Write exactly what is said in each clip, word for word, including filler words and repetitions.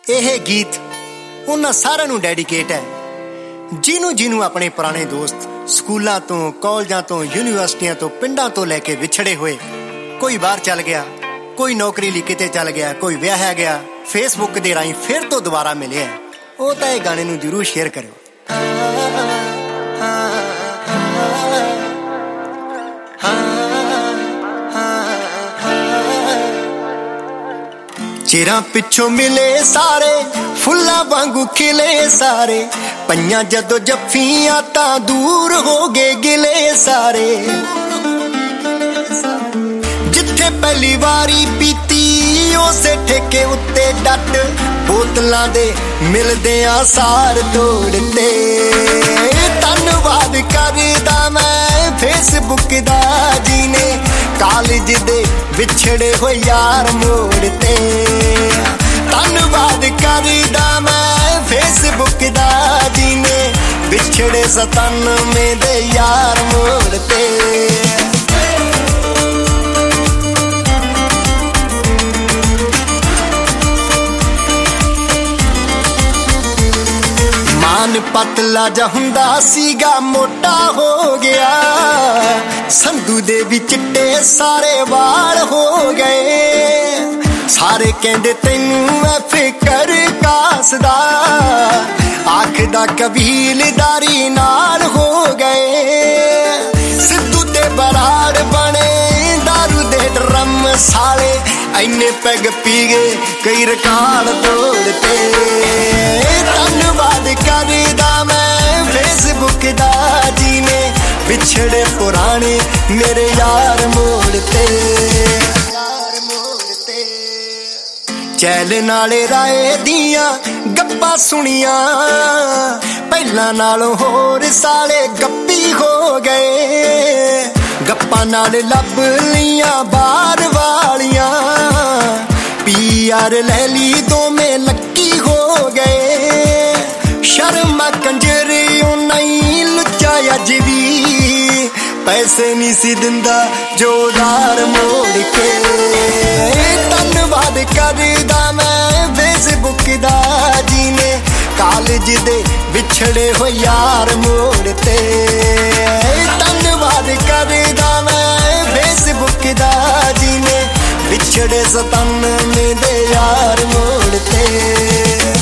ਇਹ ਗੀਤ ਉਹਨਾਂ ਸਾਰਿਆਂ ਨੂੰ ਡੈਡੀਕੇਟ ਹੈ ਜਿਹਨੂੰ ਜਿਹਨੂੰ ਆਪਣੇ ਪੁਰਾਣੇ ਦੋਸਤ ਸਕੂਲਾਂ ਤੋਂ, ਕਾਲਜਾਂ ਤੋਂ, ਯੂਨੀਵਰਸਿਟੀਆਂ ਤੋਂ, ਪਿੰਡਾਂ ਤੋਂ ਲੈ ਕੇ ਵਿਛੜੇ ਹੋਏ, ਕੋਈ ਬਾਹਰ ਚੱਲ ਗਿਆ, ਕੋਈ ਨੌਕਰੀ ਲਈ ਕਿਤੇ ਚੱਲ ਗਿਆ, ਕੋਈ ਵਿਆਹਿਆ ਗਿਆ, ਫੇਸਬੁੱਕ ਦੇ ਰਾਹੀਂ ਫਿਰ ਤੋਂ ਦੁਬਾਰਾ ਮਿਲਿਆ, ਉਹ ਤਾਂ ਇਹ ਗਾਣੇ ਨੂੰ ਜ਼ਰੂਰ ਸ਼ੇਅਰ ਕਰਿਓ। ਚਿਰਾਂ ਪਿੱਛੋਂ ਮਿਲੇ ਸਾਰੇ, ਫੁੱਲਾਂ ਵਾਂਗੂ ਖਿਲੇ ਸਾਰੇ, ਪਈਆਂ ਜਦੋਂ ਜੱਫੀਆਂ ਤਾਂ ਦੂਰ ਹੋ ਗਏ ਗਿਲੇ ਸਾਰੇ। ਜਿੱਥੇ ਪਹਿਲੀ ਵਾਰੀ ਪੀਤੀ ਉਸੇ ਠੇਕੇ ਉੱਤੇ ਡੱਟ, ਬੋਤਲਾਂ ਦੇ ਮਿਲਦਿਆਂ ਸਾਰ ਤੋੜਤੇ। ਧੰਨਵਾਦ ਕਰਦਾ ਮੈਂ ਫੇਸਬੁੱਕ ਦਾ ਜਿਹਨੇ ਕਾਲਜ ਦੇ ਵਿਛੜੇ ਹੋਏ ਯਾਰ ਮੋੜਤੇ। ਧੰਨਵਾਦ ਕਰਦਾ ਮੈਂ ਫੇਸਬੁੱਕ ਦਾ ਜਿਹਨੇ ਵਿਛੜੇ ਸਤਾਨਵੇਂ ਦੇ ਯਾਰ ਮੋੜਤੇ। ਮਾਨ ਪਤਲਾ ਜਿਹਾ ਹੁੰਦਾ ਸੀਗਾ, ਮੋਟਾ ਹੋ ਗਿਆ, ਸੰਧੂ ਦੇ ਵੀ ਚਿੱਟੇ ਸਾਰੇ ਵਾਲ ਹੋ ਗਏ। ਸਾਰੇ ਕਹਿੰਦੇ ਤੈਨੂੰ ਐ ਫਿਕਰ ਕਾਸਦਾ, ਆਖਦਾ ਕਬੀਲਦਾਰੀ ਨਾਲ ਹੋ ਗਏ। ਸਿੱਧੂ ਤੇ ਬਰਾੜ ਬਣੇ ਦਾਰੂ ਦੇ ਡਰਮ ਸਾਲੇ, ਐਨੇ ਪੈਗ ਪੀ ਗਏ ਕਈ ਰਿਕਾਰਡ ਤੋੜਤੇ। ਧੰਨਵਾਦ ਕਰਦਾ ਮੈਂ ਫੇਸਬੁੱਕ ਦਾ ਜਿਹਨੇ ਵਿਛੜੇ ਪੁਰਾਣੇ ਮੇਰੇ ਯਾਰ ਮੋੜਤੇ। ਚੈਲ ਨਾਲੇ ਰਾਏ ਦੀਆਂ ਗੱਪਾਂ ਸੁਣੀਆਂ, ਪਹਿਲਾਂ ਨਾਲੋਂ ਹੋਰ ਸਾਲੇ ਗੱਪੀ ਹੋ ਗਏ। ਗੱਪਾਂ ਨਾਲ ਲੱਭ ਲੀਆਂ ਬਾਹਰ ਵਾਲੀਆਂ, ਪੀ ਆਰ ਲੈ ਲਈ ਦੋਵੇਂ ਲੱਕੀ ਹੋ ਗਏ। ਸ਼ਰਮਾ ਕੰਜਰੀ ਉਹ ਨਹੀਂ ਲੁੱਚਾ ਅੱਜ ਵੀ, ਪੈਸੇ ਨਹੀਂ ਸੀ ਦਿੰਦਾ ਜੋ ਉਧਾਰ ਮੋੜ ਕੇ। ਧੰਨਵਾਦ ਕਰਦਾ ਮੈਂ ਫੇਸਬੁੱਕ ਦਾ ਜਿਹਨੇ ਕਾਲਜ ਦੇ ਵਿਛੜੇ ਹੋਏ ਯਾਰ ਮੋੜਤੇ। ਧੰਨਵਾਦ ਕਰਦਾ ਮੈਂ ਫੇਸਬੁੱਕ ਦਾ ਜਿਹਨੇ ਵਿਛੜੇ ਸਤਾਨਵੇਂ ਦੇ ਯਾਰ ਮੋੜਤੇ।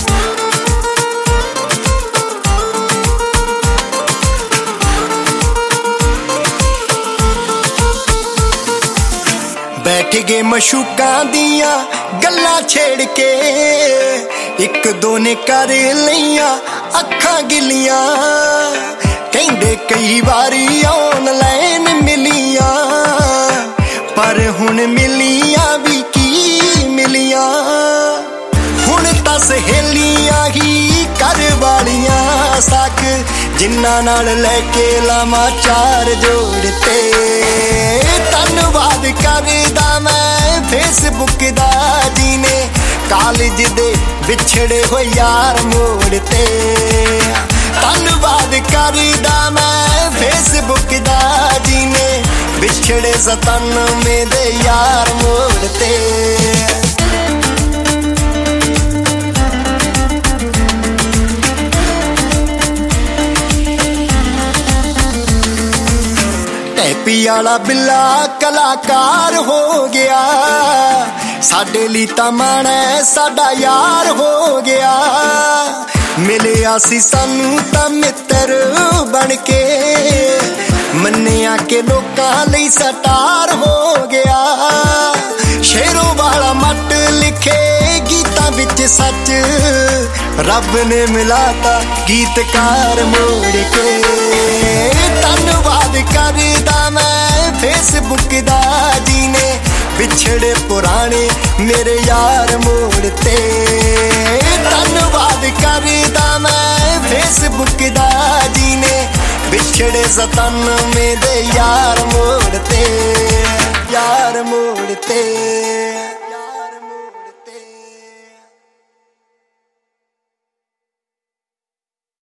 ਬੈਠ ਗਏ ਮਸ਼ੂਕਾਂ ਦੀਆਂ ਗੱਲਾਂ ਛੇੜ ਕੇ, ਇੱਕ ਦੋ ਨੇ ਕਰ ਲਈਆਂ ਅੱਖਾਂ ਗਿੱਲੀਆਂ। ਕਹਿੰਦੇ ਕਈ ਵਾਰੀ ਆਨਲਾਈਨ ਮਿਲੀਆਂ, ਪਰ ਹੁਣ ਮਿਲੀਆਂ ਵੀ ਕੀ ਮਿਲੀਆਂ। ਹੁਣ ਤਾਂ ਸਹੇਲੀਆਂ ਹੀ ਕਰ ਵਾਲੀਆਂ ਸਾਕ, ਜਿਨ੍ਹਾਂ ਨਾਲ ਲੈ ਕੇ ਲਾਵਾਂ ਚਾਰ ਜੋੜਤੇ। ਧੰਨਵਾਦ ਕਰਦਾ ਮੈਂ ਫੇਸਬੁੱਕ ਦਾ ਜਿਹਨੇ ਕਾਲਜ ਦੇ ਵਿਛੜੇ ਹੋਏ ਯਾਰ ਮੋੜਤੇ। ਧੰਨਵਾਦ ਕਰਦਾ ਮੈਂ ਫੇਸਬੁੱਕ ਦਾ ਜਿਹਨੇ ਵਿਛੜੇ ਸਤਾਨਵੇਂ ਦੇ ਯਾਰ ਮੋੜਤੇ। ਟੈਪੀ ਵਾਲਾ ਬਿੱਲਾ ਕਲਾਕਾਰ ਹੋ ਗਿਆ, ਸਾਡੇ ਲਈ ਤਾਂ ਮਾਣਾ ਸਾਡਾ ਯਾਰ ਹੋ ਗਿਆ। ਮਿਲਿਆ ਸੀ ਸਾਨੂੰ ਤਾਂ ਮਿੱਤਰ ਬਣ ਕੇ, ਮੰਨਿਆ ਕਿ ਲੋਕਾਂ ਲਈ ਸਟਾਰ ਹੋ ਗਿਆ। ਸ਼ੇਰੋਂ ਵਾਲਾ ਮੱਟ ਲਿਖੇ ਗੀਤਾਂ ਵਿੱਚ ਸੱਚ, ਰੱਬ ਨੇ ਮਿਲਾਤਾ ਗੀਤਕਾਰ ਮੋੜ ਕੇ। ਧੰਨਵਾਦ ਕਰਦਾ ਮੈਂ ਫੇਸਬੁੱਕ ਦਾ ਜਿਹਨੇ ਵਿਛੜੇ ਪੁਰਾਣੇ ਮੇਰੇ ਯਾਰ ਮੋੜਤੇ। ਧੰਨਵਾਦ ਕਰਦਾ ਮੈਂ ਫੇਸਬੁੱਕ ਦਾ ਜਿਹਨੇ ਵਿਛੜੇ ਸਤਾਨਵੇਂ ਦੇ ਯਾਰ ਮੋੜਤੇ, ਯਾਰ ਮੋੜਤੇ।